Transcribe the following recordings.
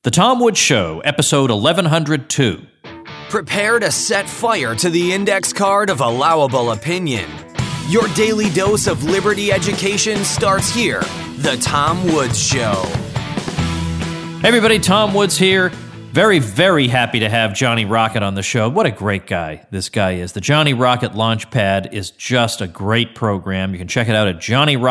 The Tom Woods Show, episode 1102. Prepare to set fire to the index card of allowable opinion. Your daily dose of liberty education starts here. The Tom Woods Show. Hey everybody, Tom Woods here. Very, very happy to have Johnny Rocket on the show. What a great guy this guy is. The Johnny Rocket Launchpad is just a great program. You can check it out at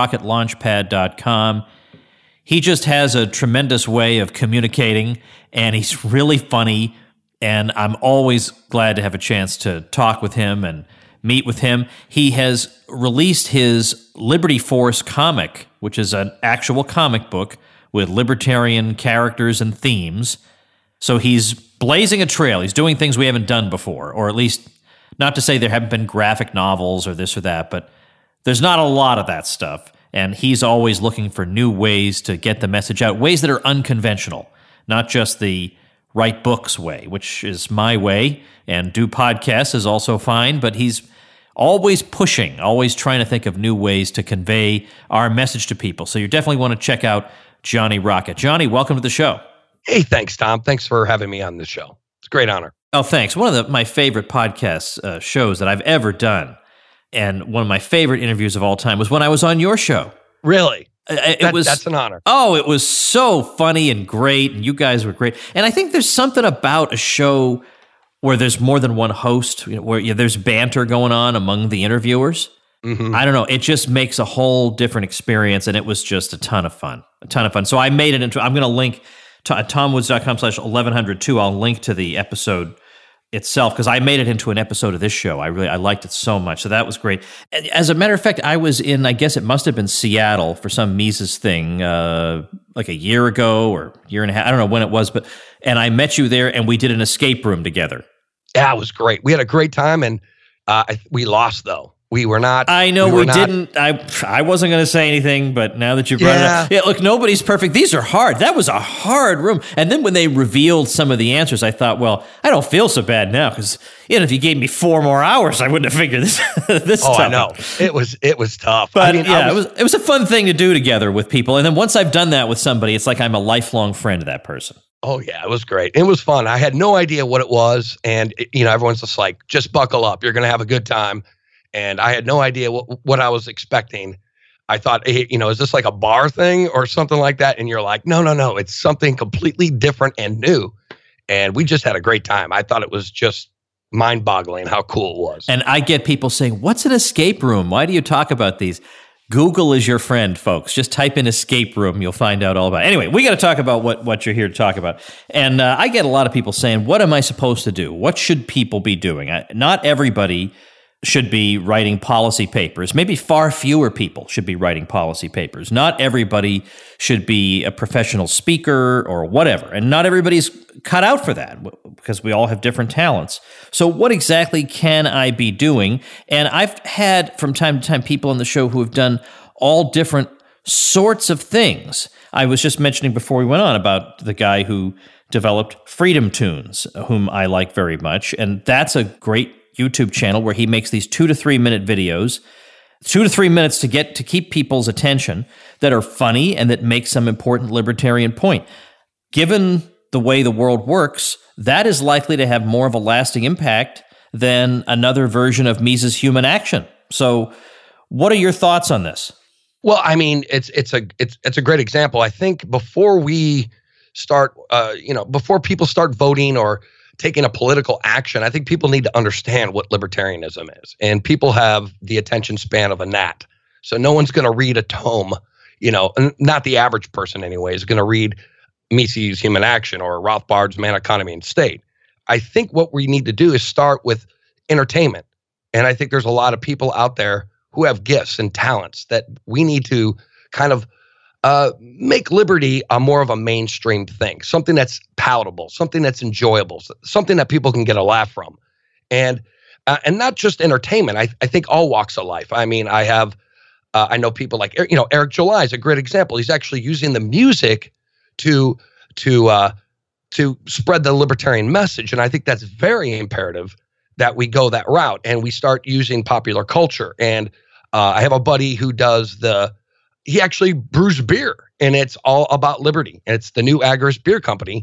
johnnyrocketlaunchpad.com. He just has a tremendous way of communicating, and he's really funny, and I'm always glad to have a chance to talk with him and meet with him. He has released his Liberty Force comic, which is an actual comic book with libertarian characters and themes. So he's blazing a trail. He's doing things we haven't done before, or at least, not to say there haven't been graphic novels or this or that, but there's not a lot of that stuff. And he's always looking for new ways to get the message out, ways that are unconventional, not just the write books way, which is my way, and do podcasts is also fine, but he's always pushing, always trying to think of new ways to convey our message to people. So you definitely want to check out Johnny Rocket. Johnny, welcome to the show. Hey, thanks, Tom. Thanks for having me on the show. It's a great honor. Oh, thanks. One of my favorite podcast shows that I've ever done, and one of my favorite interviews of all time was when I was on your show. Really? That's an honor. Oh, it was so funny and great, and you guys were great. And I think there's something about a show where there's more than one host, where there's banter going on among the interviewers. Mm-hmm. I don't know. It just makes a whole different experience, and it was just a ton of fun. So I made it into, I'm going to link to tomwoods.com/1102. I'll link to the episode itself, because I made it into an episode of this show. I liked it so much. So that was great. As a matter of fact, I was in, I guess it must have been Seattle for some Mises thing, like a year ago or year and a half. I don't know when it was, and I met you there, and we did an escape room together. Yeah, it was great. We had a great time, and we lost, though. We were not. I know we didn't. I wasn't going to say anything, but now that you've brought it up. Yeah, look, nobody's perfect. These are hard. That was a hard room. And then when they revealed some of the answers, I thought, well, I don't feel so bad now, because if you gave me 4 more hours, I wouldn't have figured this Oh, topic. I know. It was tough. But it was a fun thing to do together with people. And then once I've done that with somebody, it's like I'm a lifelong friend of that person. Oh, yeah, it was great. It was fun. I had no idea what it was. And, everyone's just like, just buckle up. You're going to have a good time. And I had no idea what I was expecting. I thought, hey, is this like a bar thing or something like that? And you're like, no, it's something completely different and new. And we just had a great time. I thought it was just mind-boggling how cool it was. And I get people saying, what's an escape room? Why do you talk about these? Google is your friend, folks. Just type in escape room. You'll find out all about it. Anyway, we got to talk about what you're here to talk about. And I get a lot of people saying, what am I supposed to do? What should people be doing? Not everybody should be writing policy papers. Maybe far fewer people should be writing policy papers. Not everybody should be a professional speaker or whatever. And not everybody's cut out for that, because we all have different talents. So what exactly can I be doing? And I've had from time to time people on the show who have done all different sorts of things. I was just mentioning before we went on about the guy who developed Freedom Tunes, whom I like very much. And that's a great YouTube channel where he makes these 2 to 3 minute videos, 2 to 3 minutes to keep people's attention, that are funny and that make some important libertarian point. Given the way the world works, that is likely to have more of a lasting impact than another version of Mises Human Action. So what are your thoughts on this? Well, I mean, it's a great example. I think before we start, before people start voting or taking a political action, I think people need to understand what libertarianism is. And people have the attention span of a gnat. So no one's going to read a tome, not the average person anyway, is going to read Mises Human Action or Rothbard's Man, Economy, and State. I think what we need to do is start with entertainment. And I think there's a lot of people out there who have gifts and talents that we need to kind of make liberty a more of a mainstream thing, something that's palatable, something that's enjoyable, something that people can get a laugh from, and not just entertainment. I think all walks of life. I mean, I know people like Eric July is a great example. He's actually using the music to spread the libertarian message, and I think that's very imperative that we go that route and we start using popular culture. And I have a buddy who does he actually brews beer, and it's all about liberty. And it's the New Agorist Beer Company.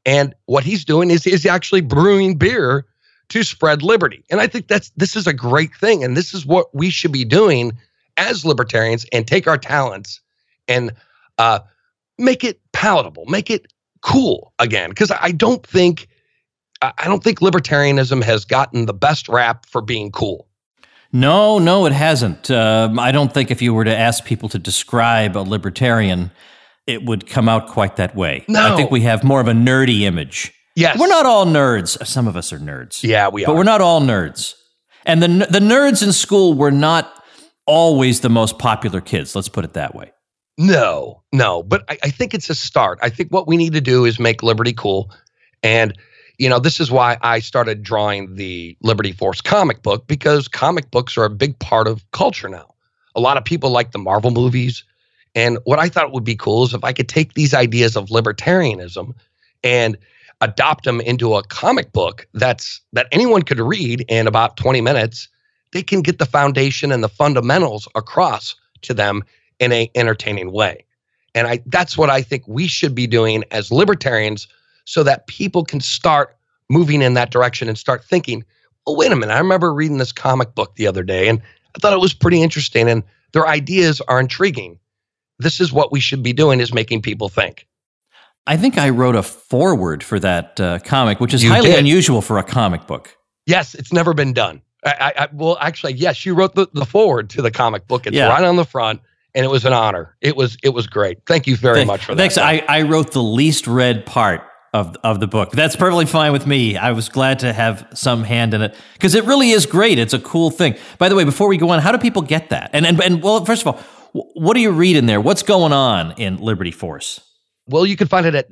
And what he's doing is actually brewing beer to spread liberty. And I think this is a great thing. And this is what we should be doing as libertarians, and take our talents and make it palatable, make it cool again. Because I don't think libertarianism has gotten the best rap for being cool. No, it hasn't. I don't think if you were to ask people to describe a libertarian, it would come out quite that way. No. I think we have more of a nerdy image. Yes. We're not all nerds. Some of us are nerds. Yeah, we are. But we're not all nerds. And the nerds in school were not always the most popular kids. Let's put it that way. No. But I think it's a start. I think what we need to do is make liberty cool. And, this is why I started drawing the Liberty Force comic book, because comic books are a big part of culture now. A lot of people like the Marvel movies. And what I thought would be cool is if I could take these ideas of libertarianism and adopt them into a comic book that anyone could read in about 20 minutes. They can get the foundation and the fundamentals across to them in an entertaining way. And that's what I think we should be doing as libertarians, so that people can start moving in that direction and start thinking, oh, wait a minute, I remember reading this comic book the other day and I thought it was pretty interesting and their ideas are intriguing. This is what we should be doing, is making people think. I think I wrote a foreword for that comic, which is highly unusual for a comic book. Yes, it's never been done. Well, actually, yes, you wrote the foreword to the comic book. It's right on the front, and it was an honor. It was great. Thank you very much for that. Thanks. I wrote the least read part of the book. That's perfectly fine with me. I was glad to have some hand in it, because it really is great. It's a cool thing. By the way, before we go on, how do people get that? And well, first of all, what do you read in there? What's going on in Liberty Force? Well, you can find it at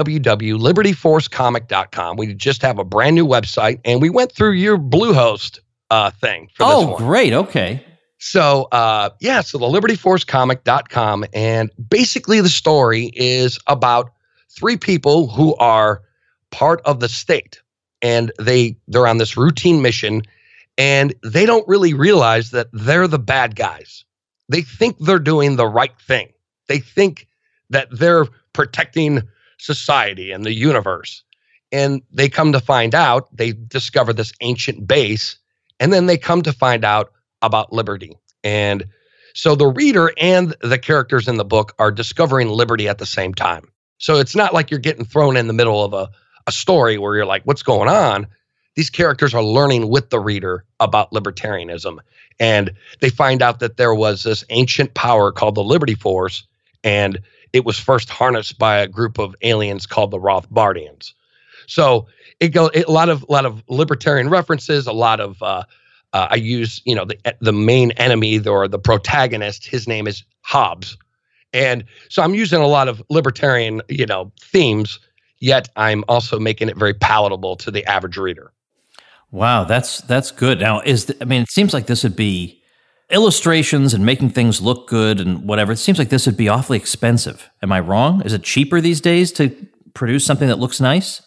www.libertyforcecomic.com. We just have a brand new website, and we went through your Bluehost thing for this one. Oh, great. Okay. So, so the libertyforcecomic.com, and basically the story is about three people who are part of the state, and they're on this routine mission, and they don't really realize that they're the bad guys. They think they're doing the right thing. They think that they're protecting society and the universe. And they come to find out, they discover this ancient base, and then they come to find out about liberty. And so the reader and the characters in the book are discovering liberty at the same time. So it's not like you're getting thrown in the middle of a story where you're like, what's going on? These characters are learning with the reader about libertarianism. And they find out that there was this ancient power called the Liberty Force, and it was first harnessed by a group of aliens called the Rothbardians. So a lot of libertarian references, a lot of I use the main enemy or the protagonist. His name is Hobbes, and so I'm using a lot of libertarian themes. Yet I'm also making it very palatable to the average reader. Wow, that's good. Now, it seems like this would be illustrations and making things look good and whatever. It seems like this would be awfully expensive. Am I wrong? Is it cheaper these days to produce something that looks nice?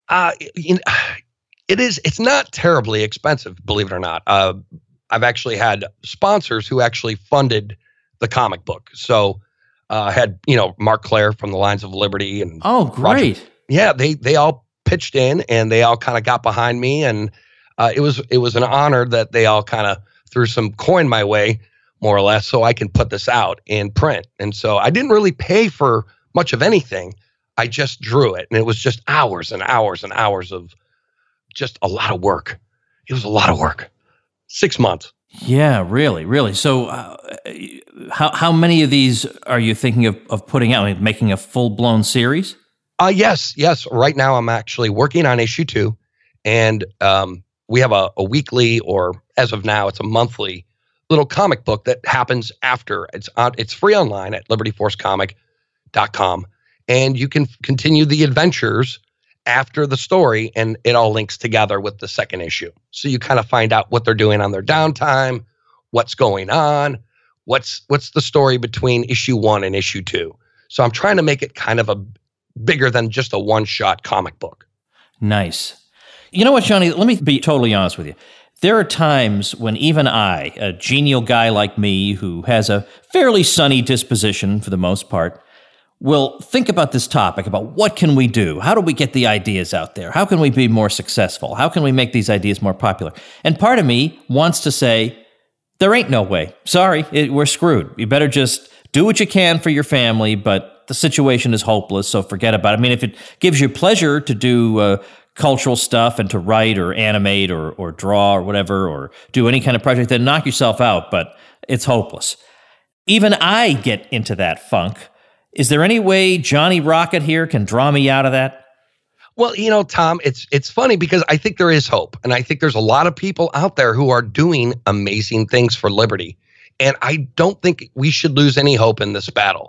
It is. It's not terribly expensive, believe it or not. I've actually had sponsors who actually funded the comic book. So had Mark Claire from the Lines of Liberty and great. Roger. Yeah, they all pitched in and they all kind of got behind me, and it was an honor that they all kind of threw some coin my way, more or less, so I can put this out in print. And so I didn't really pay for much of anything. I just drew it, and it was just hours and hours and hours of just a lot of work. It was a lot of work. 6 months. Yeah, really. So how many of these are you thinking of putting out, like making a full-blown series? Yes. Right now I'm actually working on issue 2, and we have a weekly, or as of now, it's a monthly little comic book that happens after. It's free online at libertyforcecomic.com, and you can continue the adventures after the story, and it all links together with the second issue. So you kind of find out what they're doing on their downtime, what's going on, what's the story between issue 1 and issue 2. So I'm trying to make it kind of a bigger than just a one-shot comic book. Nice. You know what, Johnny? Let me be totally honest with you. There are times when even I, a genial guy like me who has a fairly sunny disposition for the most part, will think about this topic, about what can we do? How do we get the ideas out there? How can we be more successful? How can we make these ideas more popular? And part of me wants to say, there ain't no way. Sorry, we're screwed. You better just do what you can for your family, but the situation is hopeless, so forget about it. I mean, if it gives you pleasure to do cultural stuff and to write or animate or draw or whatever, or do any kind of project, then knock yourself out, but it's hopeless. Even I get into that funk. Is there any way Johnny Rocket here can draw me out of that? Well, Tom, it's funny because I think there is hope. And I think there's a lot of people out there who are doing amazing things for liberty. And I don't think we should lose any hope in this battle.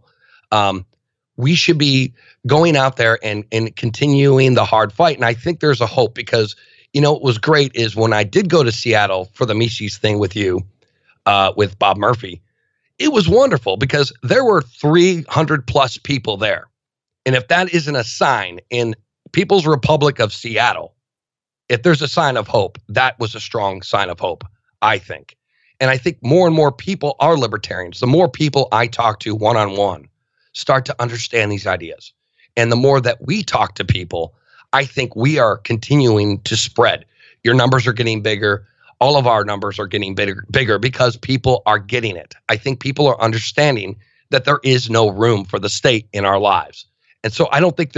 We should be going out there and continuing the hard fight. And I think there's a hope because, what was great is when I did go to Seattle for the Mises thing with you, with Bob Murphy, it was wonderful because there were 300 plus people there. And if that isn't a sign in People's Republic of Seattle, if there's a sign of hope, that was a strong sign of hope, I think. And I think more and more people are libertarians. The more people I talk to one-on-one start to understand these ideas. And the more that we talk to people, I think we are continuing to spread. Your numbers are getting bigger. All of our numbers are getting bigger because people are getting it. I think people are understanding that there is no room for the state in our lives. And so I don't think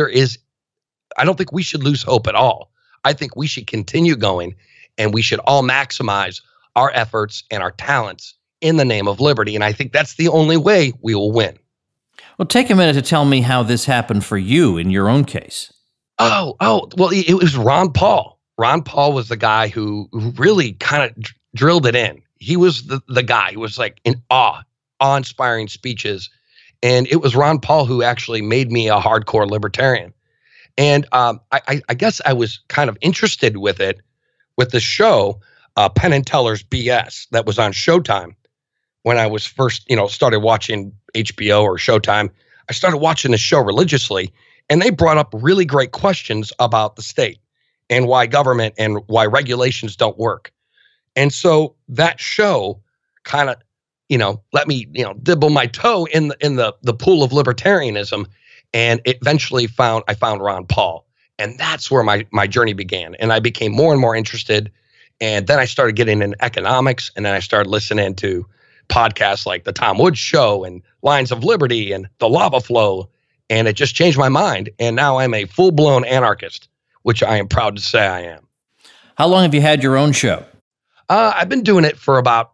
we should lose hope at all. I think we should continue going and we should all maximize our efforts and our talents in the name of liberty. And I think that's the only way we will win. Well, take a minute to tell me how this happened for you in your own case. Well, it was Ron Paul. Ron Paul was the guy who really kind of drilled it in. He was the guy who was like in awe-inspiring speeches. And it was Ron Paul who actually made me a hardcore libertarian. And I guess I was kind of interested with it, with the show, Penn and Teller's BS that was on Showtime. When I was first, started watching HBO or Showtime, I started watching the show religiously. And they brought up really great questions about the state and why government and why regulations don't work. And so that show kind of, let me, dibble my toe in the pool of libertarianism. And eventually I found Ron Paul. And that's where my journey began. And I became more and more interested. And then I started getting into economics. And then I started listening to podcasts like The Tom Woods Show and Lines of Liberty and The Lava Flow. And it just changed my mind. And now I'm a full-blown anarchist, which I am proud to say I am. How long have you had your own show? I've been doing it for about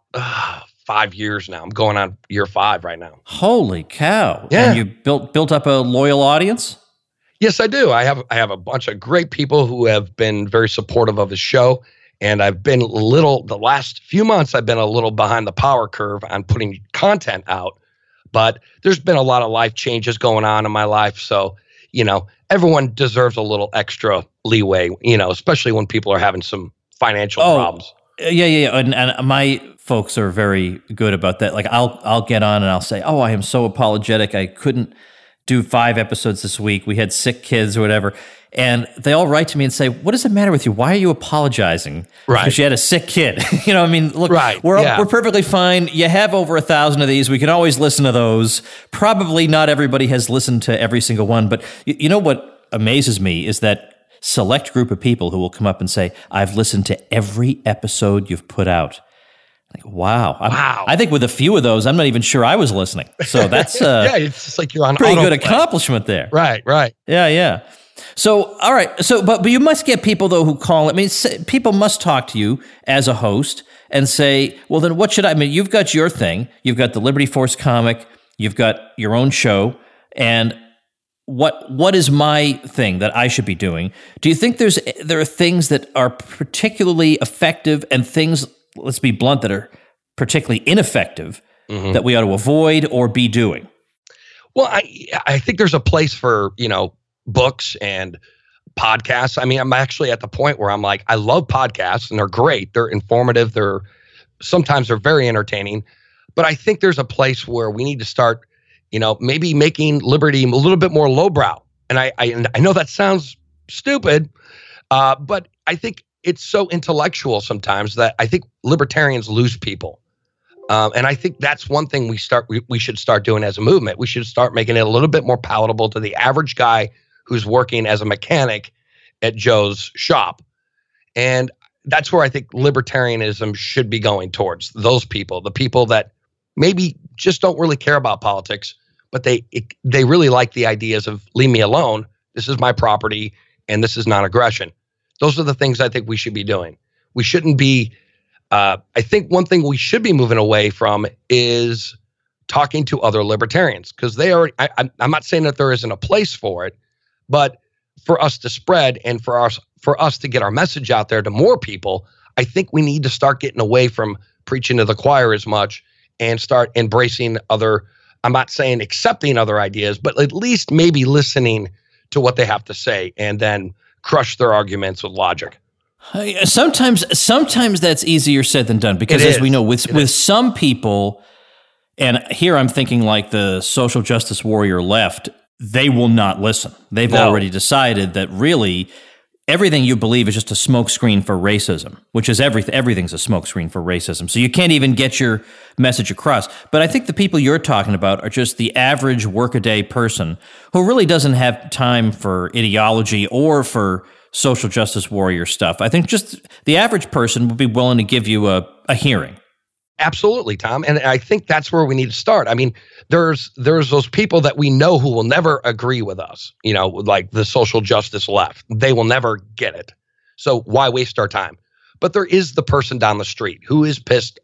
5 years now. I'm going on year 5 right now. Holy cow. Yeah. And you built up a loyal audience? Yes, I do. I have a bunch of great people who have been very supportive of the show. And I've been the last few months, I've been a little behind the power curve on putting content out. But there's been a lot of life changes going on in my life. So, everyone deserves a little extra leeway, especially when people are having some financial problems. Yeah. And my folks are very good about that. Like I'll get on and I'll say, oh, I am so apologetic. I couldn't do 5 episodes this week. We had sick kids or whatever. And they all write to me and say, what does it matter with you? Why are you apologizing? Right. Because you had a sick kid. Look, right. We're perfectly fine. You have over 1,000 of these. We can always listen to those. Probably not everybody has listened to every single one. But you know what amazes me is that select group of people who will come up and say, I've listened to every episode you've put out. Like, wow. I think with a few of those, I'm not even sure I was listening. So that's yeah, it's just like you're on pretty good accomplishment there. Right. Yeah. So, all right. So, but you must get people, though, who call. People must talk to you as a host and say, well, then what should I? You've got your thing. You've got the Liberty Force comic. You've got your own show. And what is my thing that I should be doing? Do you think there are things that are particularly effective and things, let's be blunt, that are particularly ineffective that we ought to avoid or be doing? Well, I think there's a place for, books and podcasts. I'm actually at the point where I'm like, I love podcasts and they're great. They're informative. Sometimes they're very entertaining, but I think there's a place where we need to start, maybe making liberty a little bit more lowbrow. And I know that sounds stupid, but I think it's so intellectual sometimes that I think libertarians lose people. And I think that's one thing we should start doing as a movement. We should start making it a little bit more palatable to the average guy who's working as a mechanic at Joe's shop. And that's where I think libertarianism should be going towards. Those people, the people that maybe just don't really care about politics, but they really like the ideas of leave me alone. This is my property and this is non-aggression. Those are the things I think we should be doing. We shouldn't be, I think one thing we should be moving away from is talking to other libertarians, because I'm not saying that there isn't a place for it, but for us to spread and for us to get our message out there to more people, I think we need to start getting away from preaching to the choir as much and start embracing other, I'm not saying accepting other ideas, but at least maybe listening to what they have to say and then crush their arguments with logic. Sometimes that's easier said than done, because as we know, with some people, and here I'm thinking like the social justice warrior left, they will not listen. They've already decided that really everything you believe is just a smokescreen for racism, which is everything's a smokescreen for racism. So you can't even get your message across. But I think the people you're talking about are just the average workaday person who really doesn't have time for ideology or for social justice warrior stuff. I think just the average person would be willing to give you a hearing. Absolutely, Tom. And I think that's where we need to start. I mean, there's those people that we know who will never agree with us, like the social justice left. They will never get it. So why waste our time? But there is the person down the street who is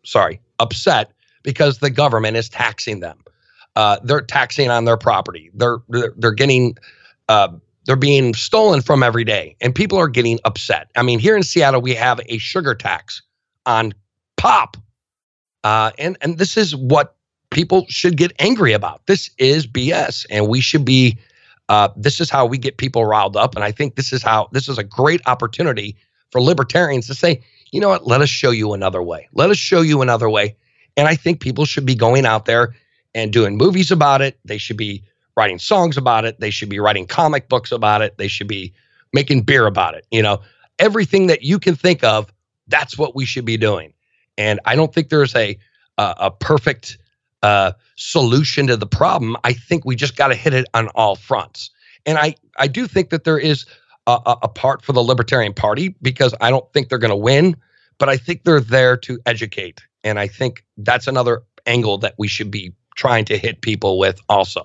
upset because the government is taxing them. They're taxing on their property. They're getting they're being stolen from every day, and people are getting upset. I mean, here in Seattle, we have a sugar tax on pop. And this is what people should get angry about. This is BS, and we should be. This is how we get people riled up, and I think this is a great opportunity for libertarians to say, you know what? Let us show you another way. Let us show you another way. And I think people should be going out there and doing movies about it. They should be writing songs about it. They should be writing comic books about it. They should be making beer about it. Everything that you can think of. That's what we should be doing. And I don't think there's a perfect solution to the problem. I think we just got to hit it on all fronts. And I do think that there is a part for the Libertarian Party, because I don't think they're going to win, but I think they're there to educate. And I think that's another angle that we should be trying to hit people with also.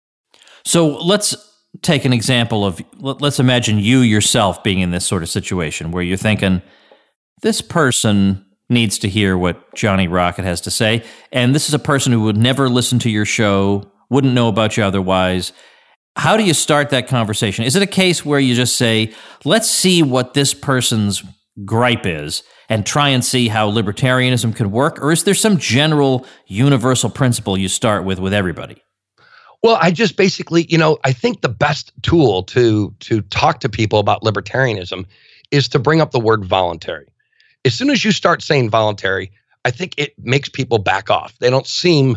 So let's take an example of, let's imagine you yourself being in this sort of situation where you're thinking, this person needs to hear what Johnny Rocket has to say. And this is a person who would never listen to your show, wouldn't know about you otherwise. How do you start that conversation? Is it a case where you just say, let's see what this person's gripe is and try and see how libertarianism could work? Or is there some general universal principle you start with everybody? Well, I just basically, I think the best tool to talk to people about libertarianism is to bring up the word voluntary. As soon as you start saying voluntary, I think it makes people back off. They don't seem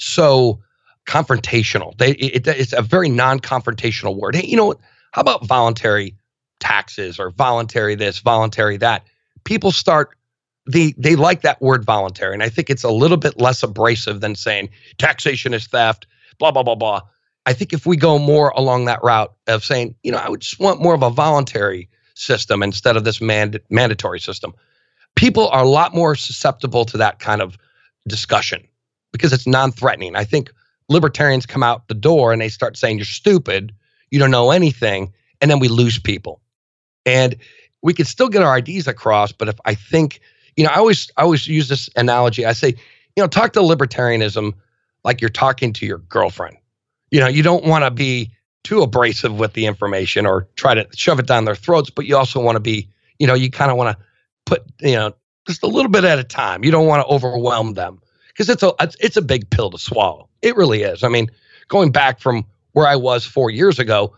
so confrontational. It's a very non-confrontational word. Hey, how about voluntary taxes or voluntary this, voluntary that? People start, they like that word voluntary. And I think it's a little bit less abrasive than saying taxation is theft, blah, blah, blah, blah. I think if we go more along that route of saying, I would just want more of a voluntary system instead of this mandatory system. People are a lot more susceptible to that kind of discussion because it's non-threatening. I think libertarians come out the door and they start saying, you're stupid, you don't know anything, and then we lose people. And we can still get our ideas across, but if I think, I always use this analogy. I say, talk to libertarianism like you're talking to your girlfriend. You don't want to be too abrasive with the information or try to shove it down their throats, but you also want to be, you kind of want to put, just a little bit at a time. You don't want to overwhelm them because it's a big pill to swallow. It really is. I mean, going back from where I was 4 years ago,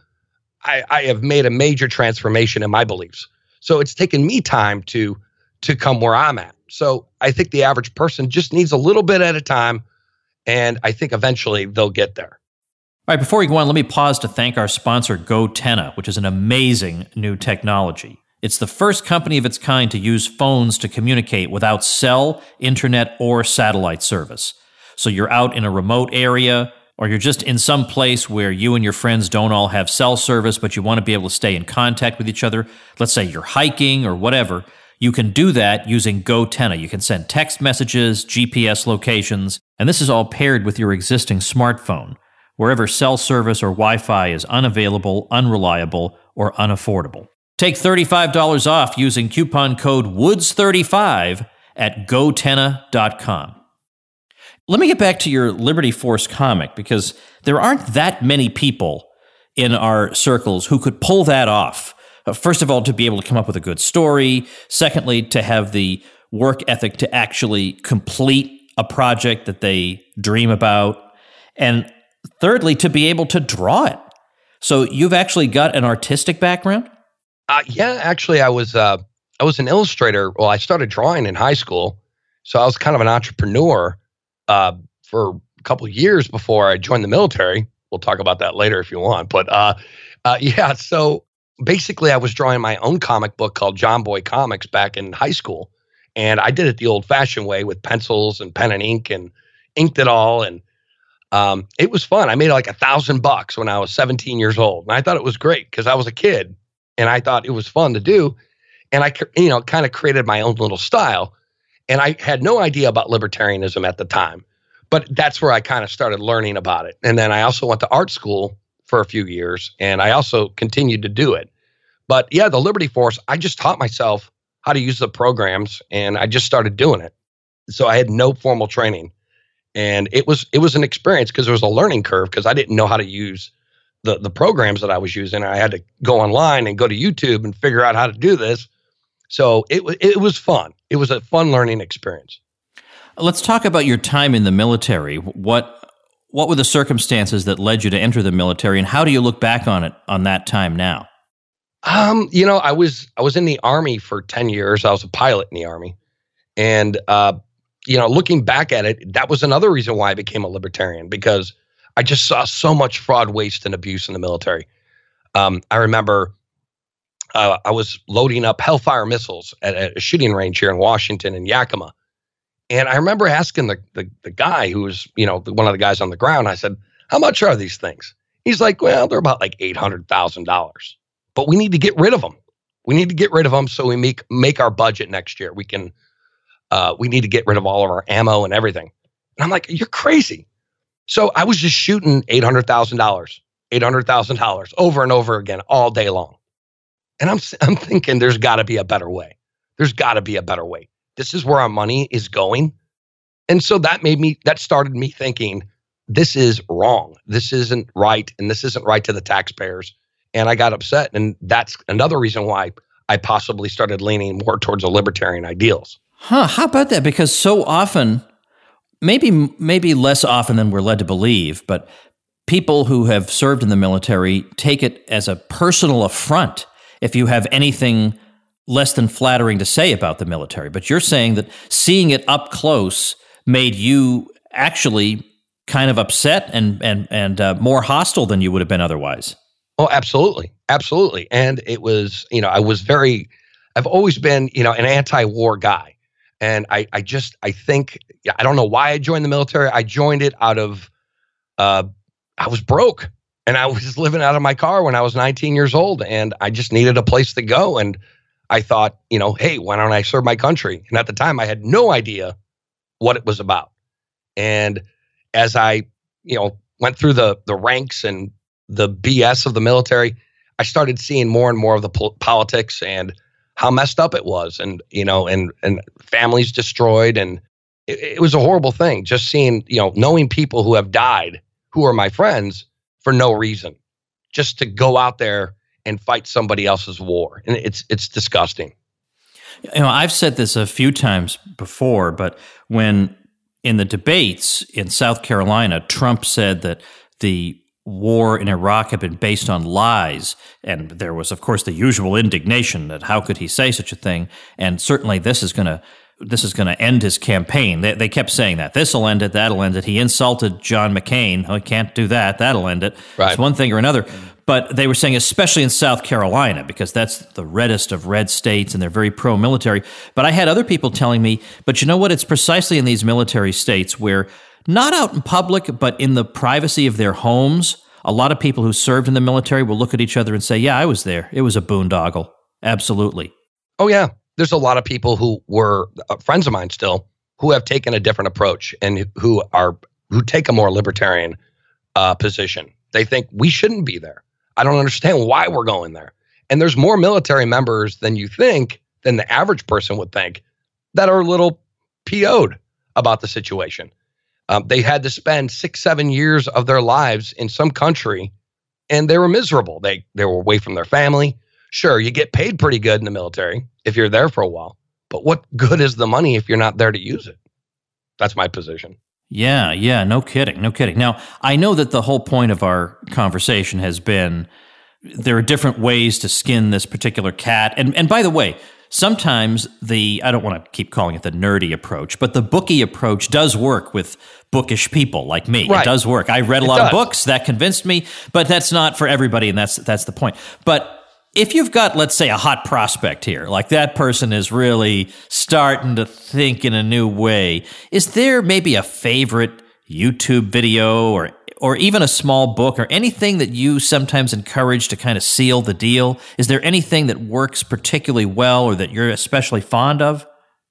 I have made a major transformation in my beliefs. So it's taken me time to come where I'm at. So I think the average person just needs a little bit at a time, and I think eventually they'll get there. All right, before we go on, let me pause to thank our sponsor, GoTenna, which is an amazing new technology. It's the first company of its kind to use phones to communicate without cell, internet, or satellite service. So you're out in a remote area, or you're just in some place where you and your friends don't all have cell service, but you want to be able to stay in contact with each other. Let's say you're hiking or whatever. You can do that using GoTenna. You can send text messages, GPS locations, and this is all paired with your existing smartphone, wherever cell service or Wi-Fi is unavailable, unreliable, or unaffordable. Take $35 off using coupon code WOODS35 at GoTenna.com. Let me get back to your Liberty Force comic, because there aren't that many people in our circles who could pull that off. First of all, to be able to come up with a good story. Secondly, to have the work ethic to actually complete a project that they dream about. And thirdly, to be able to draw it. So you've actually got an artistic background? Yeah, actually, I was an illustrator. Well, I started drawing in high school, so I was kind of an entrepreneur for a couple of years before I joined the military. We'll talk about that later if you want. But yeah, so basically, I was drawing my own comic book called John Boy Comics back in high school, and I did it the old-fashioned way with pencils and pen and ink, and inked it all, and it was fun. I made like $1,000 when I was 17 years old, and I thought it was great because I was a kid. And I thought it was fun to do. And I, kind of created my own little style. And I had no idea about libertarianism at the time. But that's where I kind of started learning about it. And then I also went to art school for a few years. And I also continued to do it. But yeah, the Liberty Force, I just taught myself how to use the programs. And I just started doing it. So I had no formal training. And it was an experience because there was a learning curve because I didn't know how to use the programs that I was using. I had to go online and go to YouTube and figure out how to do this. So it was fun. It was a fun learning experience. Let's talk about your time in the military. What were the circumstances that led you to enter the military, and how do you look back on it on that time now? I was in the Army for 10 years. I was a pilot in the Army. And looking back at it, that was another reason why I became a libertarian, because I just saw so much fraud, waste, and abuse in the military. I remember I was loading up Hellfire missiles at a shooting range here in Washington in Yakima. And I remember asking the guy who was, one of the guys on the ground, I said, how much are these things? He's like, well, they're about like $800,000, but we need to get rid of them. We need to get rid of them so we make our budget next year. We need to get rid of all of our ammo and everything. And I'm like, you're crazy. So I was just shooting $800,000 over and over again all day long. And I'm thinking there's got to be a better way. There's got to be a better way. This is where our money is going. And so that started me thinking, this is wrong. This isn't right. And this isn't right to the taxpayers. And I got upset. And that's another reason why I possibly started leaning more towards the libertarian ideals. How about that? Because so often, maybe less often than we're led to believe, but people who have served in the military take it as a personal affront if you have anything less than flattering to say about the military. But you're saying that seeing it up close made you actually kind of upset and more hostile than you would have been otherwise. Oh, absolutely. Absolutely. And it was, I've always been, an anti-war guy. And I think, I don't know why I joined the military. I joined it out of, I was broke and I was living out of my car when I was 19 years old and I just needed a place to go. And I thought, hey, why don't I serve my country? And at the time I had no idea what it was about. And as I, went through the ranks and the BS of the military, I started seeing more and more of the politics and how messed up it was, and and families destroyed, and it was a horrible thing. Just seeing, knowing people who have died, who are my friends, for no reason, just to go out there and fight somebody else's war, and it's disgusting. I've said this a few times before, but when in the debates in South Carolina, Trump said that the war in Iraq had been based on lies. And there was, of course, the usual indignation that how could he say such a thing? And certainly this is going to end his campaign. They kept saying that. This will end it, that'll end it. He insulted John McCain. Oh, he can't do that. That'll end it. Right. It's one thing or another. But they were saying, especially in South Carolina, because that's the reddest of red states and they're very pro-military. But I had other people telling me, but you know what? It's precisely in these military states where, not out in public, but in the privacy of their homes, a lot of people who served in the military will look at each other and say, yeah, I was there. It was a boondoggle. Absolutely. Oh, yeah. There's a lot of people who were friends of mine still who have taken a different approach and who take a more libertarian position. They think we shouldn't be there. I don't understand why we're going there. And there's more military members than you think, than the average person would think, that are a little PO'd about the situation. They had to spend 6-7 years of their lives in some country, and they were miserable. They were away from their family. Sure, you get paid pretty good in the military if you're there for a while, but what good is the money if you're not there to use it? That's my position. Yeah, no kidding. Now, I know that the whole point of our conversation has been there are different ways to skin this particular cat. And by the way, sometimes I don't want to keep calling it the nerdy approach, but the bookie approach does work with bookish people like me. Right. It does work. I read a lot of books that convinced me, but that's not for everybody, and that's the point. But if you've got, let's say, a hot prospect here, like that person is really starting to think in a new way, is there maybe a favorite YouTube video or even a small book or anything that you sometimes encourage to kind of seal the deal? Is there anything that works particularly well or that you're especially fond of?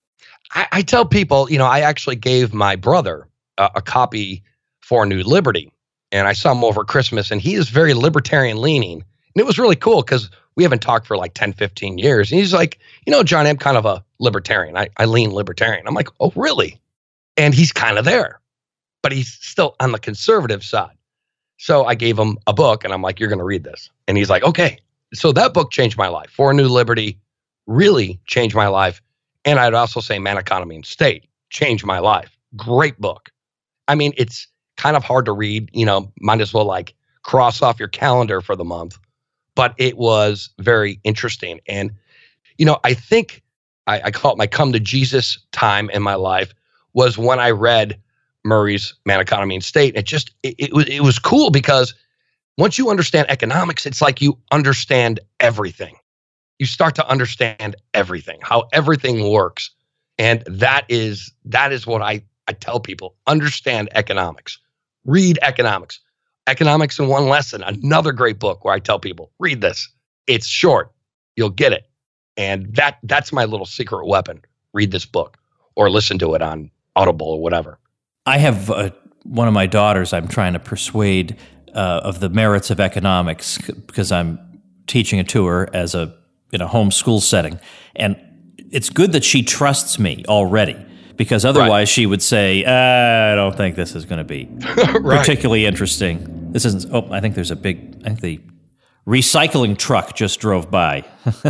I tell people, I actually gave my brother a copy for A New Liberty, and I saw him over Christmas, and he is very libertarian leaning. And it was really cool because we haven't talked for like 10, 15 years. And he's like, John, I'm kind of a libertarian. I lean libertarian. I'm like, oh, really? And he's kind of there, but he's still on the conservative side. So I gave him a book and I'm like, you're going to read this. And he's like, okay. So that book changed my life. For A New Liberty really changed my life. And I'd also say Man, Economy, and State changed my life. Great book. I mean, it's kind of hard to read, might as well like cross off your calendar for the month. But it was very interesting. And, I think I call it my come to Jesus time in my life was when I read Murray's Man, Economy, and State. It was cool because once you understand economics, it's like you understand everything. You start to understand everything, how everything works. And that is what I tell people. Understand economics. Read economics. Economics in One Lesson, another great book where I tell people, read this. It's short. You'll get it. And that's my little secret weapon. Read this book or listen to it on Audible or whatever. I have one of my daughters I'm trying to persuade of the merits of economics because I'm teaching it to her as in a homeschool setting. And it's good that she trusts me already. Because otherwise she would say, I don't think this is going to be particularly interesting. This isn't, I think the recycling truck just drove by.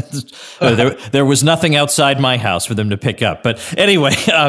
There was nothing outside my house for them to pick up. But anyway,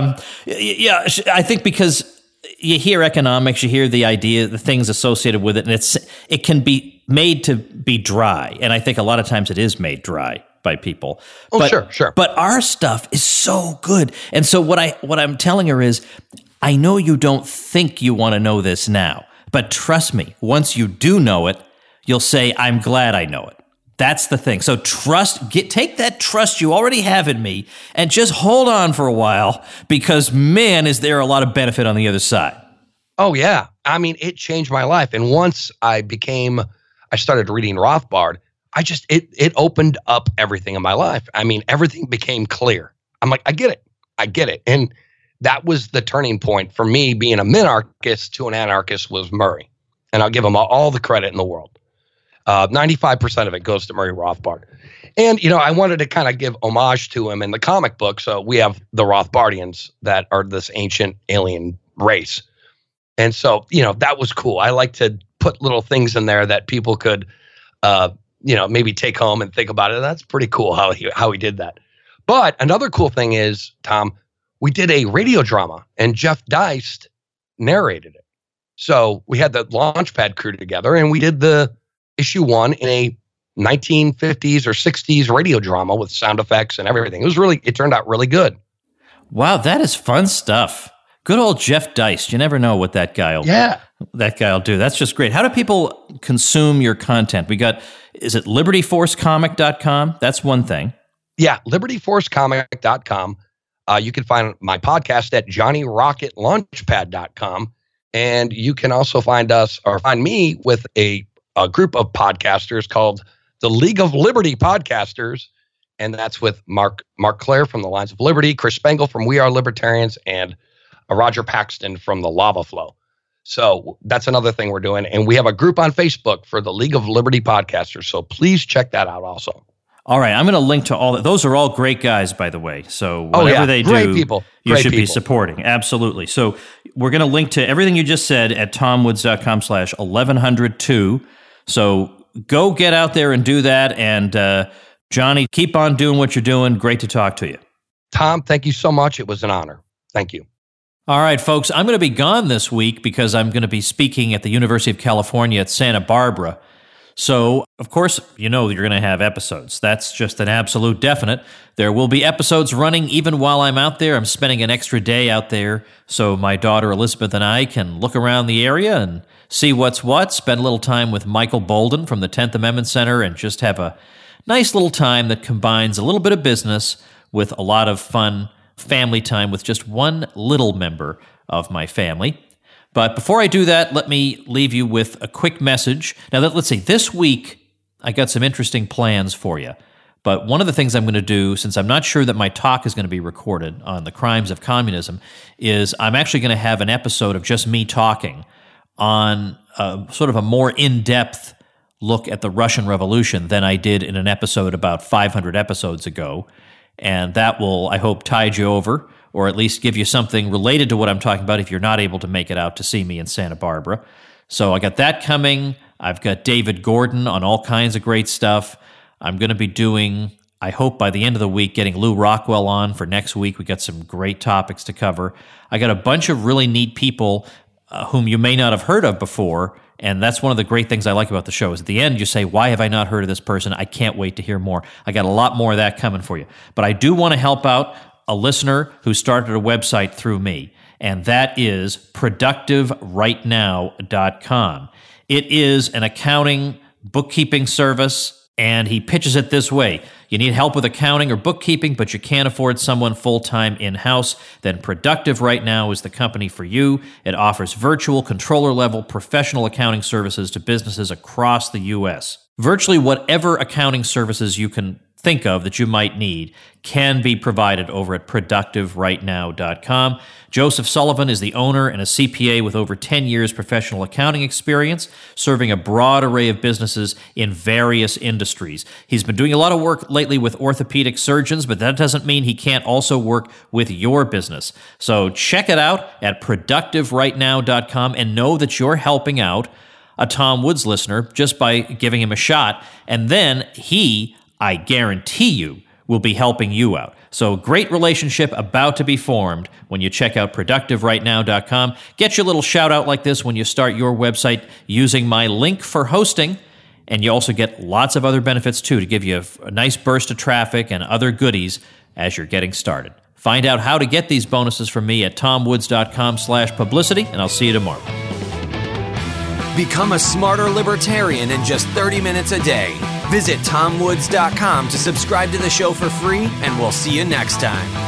I think because you hear economics, you hear the idea, the things associated with it, and it can be made to be dry. And I think a lot of times it is made dry by people. Sure. But our stuff is so good. And so what I'm telling her is, I know you don't think you want to know this now, but trust me, once you do know it, you'll say, I'm glad I know it. That's the thing. So take that trust you already have in me and just hold on for a while because, man, is there a lot of benefit on the other side. Oh, yeah. I mean, it changed my life. And once I started reading Rothbard, it opened up everything in my life. I mean, everything became clear. I'm like, I get it. And that was the turning point for me. Being a minarchist to an anarchist was Murray. And I'll give him all the credit in the world. 95% of it goes to Murray Rothbard. And, I wanted to kind of give homage to him in the comic book. So we have the Rothbardians that are this ancient alien race. And so, that was cool. I like to put little things in there that people could, maybe take home and think about it. That's pretty cool how he did that. But another cool thing is, Tom, we did a radio drama and Jeff Deist narrated it. So we had the Launchpad crew together and we did the issue 1 in a 1950s or 60s radio drama with sound effects and everything. It turned out really good. Wow, that is fun stuff. Good old Jeff Deist. You never know what that guy'll do. That's just great. How do people consume your content? Is it libertyforcecomic.com? That's one thing. Yeah, libertyforcecomic.com. You can find my podcast at johnnyrocketlaunchpad.com. And you can also find me with a group of podcasters called the League of Liberty Podcasters. And that's with Mark Clare from the Lines of Liberty, Chris Spangle from We Are Libertarians, and Roger Paxton from the Lava Flow. So that's another thing we're doing. And we have a group on Facebook for the League of Liberty Podcasters. So please check that out also. All right, I'm going to link to all that. Those are all great guys, by the way. So whatever they do, you should be supporting. Absolutely. So we're going to link to everything you just said at tomwoods.com/1102. So go get out there and do that. And Johnny, keep on doing what you're doing. Great to talk to you. Tom, thank you so much. It was an honor. Thank you. All right, folks, I'm going to be gone this week because I'm going to be speaking at the University of California at Santa Barbara. So, of course, you're going to have episodes. That's just an absolute definite. There will be episodes running even while I'm out there. I'm spending an extra day out there so my daughter Elizabeth and I can look around the area and see what's what, spend a little time with Michael Bolden from the 10th Amendment Center, and just have a nice little time that combines a little bit of business with a lot of fun family time with just one little member of my family. But before I do that, let me leave you with a quick message. Now, let's see, this week I got some interesting plans for you. But one of the things I'm going to do, since I'm not sure that my talk is going to be recorded on the crimes of communism, is I'm actually going to have an episode of just me talking on sort of a more in-depth look at the Russian Revolution than I did in an episode about 500 episodes ago. And that will, I hope, tide you over, or at least give you something related to what I'm talking about if you're not able to make it out to see me in Santa Barbara. So I got that coming. I've got David Gordon on all kinds of great stuff. I'm going to be doing, I hope by the end of the week, getting Lou Rockwell on for next week. We got some great topics to cover. I got a bunch of really neat people whom you may not have heard of before. And that's one of the great things I like about the show is at the end you say, why have I not heard of this person? I can't wait to hear more. I got a lot more of that coming for you. But I do want to help out a listener who started a website through me, and that is productiverightnow.com. It is an accounting, bookkeeping service, and he pitches it this way. You need help with accounting or bookkeeping, but you can't afford someone full-time in-house, then Productive Right Now is the company for you. It offers virtual, controller-level, professional accounting services to businesses across the U.S. Virtually whatever accounting services you can think of that you might need can be provided over at productiverightnow.com. Joseph Sullivan is the owner and a CPA with over 10 years professional accounting experience, serving a broad array of businesses in various industries. He's been doing a lot of work lately with orthopedic surgeons, but that doesn't mean he can't also work with your business. So check it out at productiverightnow.com and know that you're helping out a Tom Woods listener just by giving him a shot, and then he, I guarantee you, will be helping you out. So great relationship about to be formed when you check out productiverightnow.com. Get your little shout out like this when you start your website using my link for hosting. And you also get lots of other benefits too to give you a nice burst of traffic and other goodies as you're getting started. Find out how to get these bonuses from me at tomwoods.com/publicity, and I'll see you tomorrow. Become a smarter libertarian in just 30 minutes a day. Visit tomwoods.com to subscribe to the show for free, and we'll see you next time.